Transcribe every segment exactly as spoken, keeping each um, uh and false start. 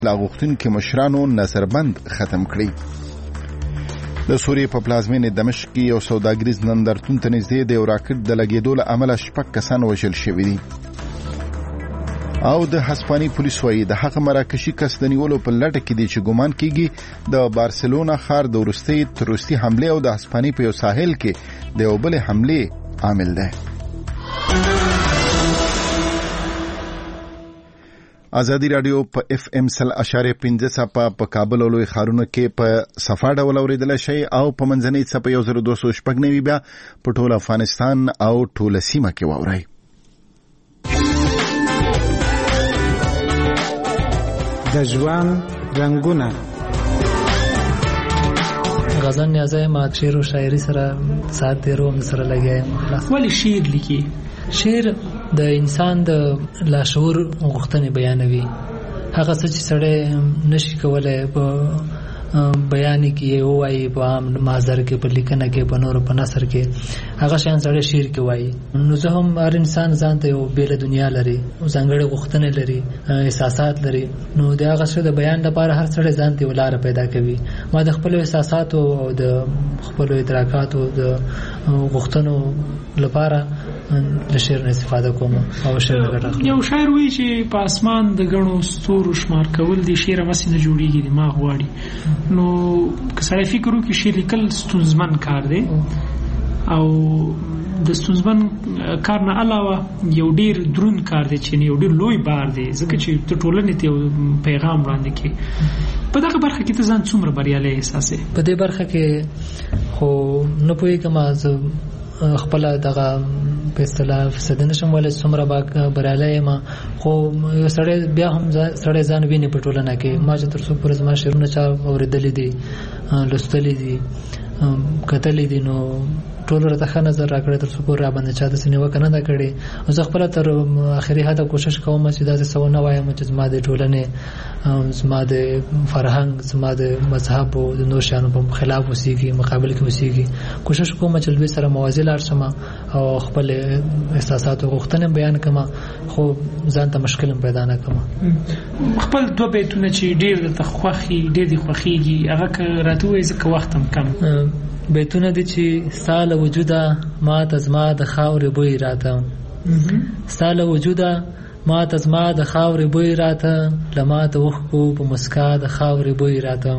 لا غوښتونکو مشرانو نظربند ختم کړي. د سوریې په پلازمینې دمشق کې یو سوداګریز نندارتون ته نږدې د یو راکټ د لګېدو له امله شپږ کسان وژل شوي دي. او د هسپاني پولیس وايي د هغه مراکشي کس د نیولو په لټه کې دي چې ګمان کیږي د بارسلونا ښار د وروستۍ تروریستي حملې او د هسپاني په یو ساحل کې د یو بلې حملې عامل دی. ازادي رادیو په اف ام سل اشاره پنځه صفه په کابل او لوی ښارونو کې په صفه ډول اوریدل شي او په منځنۍ صفه یو زر دوه سوه شپږ نوي بیا په ټول افغانستان او ټول سیمه کې واوري. د ژوند رنگونه غزل نیازه ما شعر و شاعری سره ساعت تیرو سره لګایم. ولی شعر لیکي؟ شعر د انسان د لاشعور غوښتنې بیانوي. هغه څه چې سړی نشي کولای په بیان کې وایي په عام محضر کې په لیکنه کې په نور په نثر کې هغه شان سړی شعر کې وایي. نو زه هم هر انسان ځان ته یو بیل دنیا لري، ځانګړې غوښتنې لري، احساسات لري. نو د هغه څه د بیان لپاره هر سړی ځان ته ولاره پیدا کوي. ما د خپل احساساتو او د خپل ادراکاتو د غوښتنو لپاره د شعر استفاده کوم او شعر غټه. یو شاعر وایي چې په اسمان د غنو ستورو شمار کول دي شعر مې نه جوړیږي، ما غواړي. نو که سړی فکر وکړي شعر لیکل ستونزمن کار دی او د ستونزمن کار نه علاوه یو ډیر درون کار دی چې یو ډیر لوی بار دی، ځکه چې ته ټولنې ته یو پیغام وړاندې کوي. په دغه برخه کې ته ځان څومره بریالی احساسې؟ په دې برخه کې خو نه پوهېږم زه خپل دغه په اصطلاح فساد نشم ولې څومره بریالی یم، خو یو سړی بیا هم سړی ځان ویني په ټولنه کې. ما چې تر څو پورې زما شعرونه چا اورېدلي دي، لوستلي دي، کتلي دي، نو ټول راته ښه نظر راکړی تر څو پورې راباندې چا داسې نیوکه نه ده کړې. زه خپله تر آخري حده کوشش کوم چې داسې څه ونه وایم چې زما د ټولنې، زما د فرهنګ، زما د مذهب او د نور شیانو په خلاف اوسېږي، مقابل کې اوسېږي. کوشش کوم چې دوی سره موازي لاړ شم او خپل احساسات او غوښتنې بیان کړم، خو ځان ته مشکل هم پیدا نه کړم. خپل دوه بیتونه چې ډېر درته خوښي، ډېر دې خوښېږي، هغه که راته ووایې ځکه وخت هم کم. بیتونه دي چې ستا له وجوده ما ته زما د خاورې بوی راته، ستا له وجوده ما ته زما د خاورې بوی راته، له ما ته اوښکو په مسکا د خاورې بوی راته.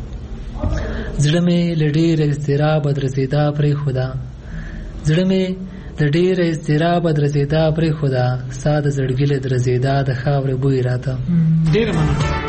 زړه مې له ډېره اضطرابه درزېدا پرېښوده، زړه مې له ډېره اضطرابه درزېدا پرېښوده، ستا د زړګي له درزېدا د خاورې بوی راته. ډېره مننه.